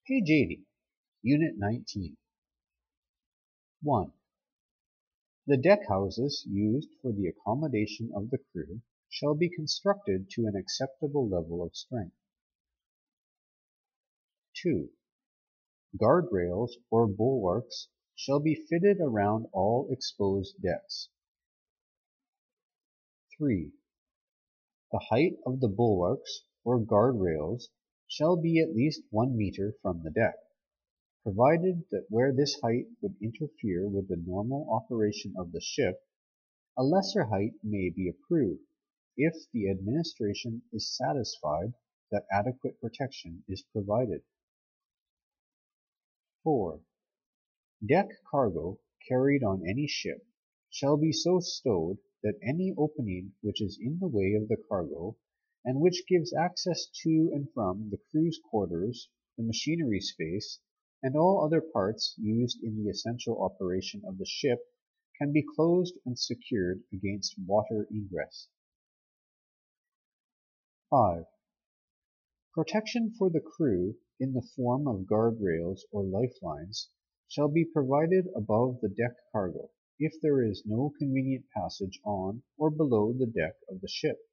Page 80, Unit 19. 1. The deck houses used for the accommodation of the crew shall be constructed to an acceptable level of strength. 2. Guardrails or bulwarks shall be fitted around all exposed decks. 3. The height of the bulwarks or guardrails shall be at least 1 meter from the deck, provided that where this height would interfere with the normal operation of the ship, a lesser height may be approved if the administration is satisfied that adequate protection is provided. 4. Deck cargo carried on any ship shall be so stowed that any opening which is in the way of the cargo, and which gives access to and from the crew's quarters, the machinery space, and all other parts used in the essential operation of the ship, can be closed and secured against water egress. 5. Protection for the crew in the form of guardrails or lifelines shall be provided above the deck cargo if there is no convenient passage on or below the deck of the ship.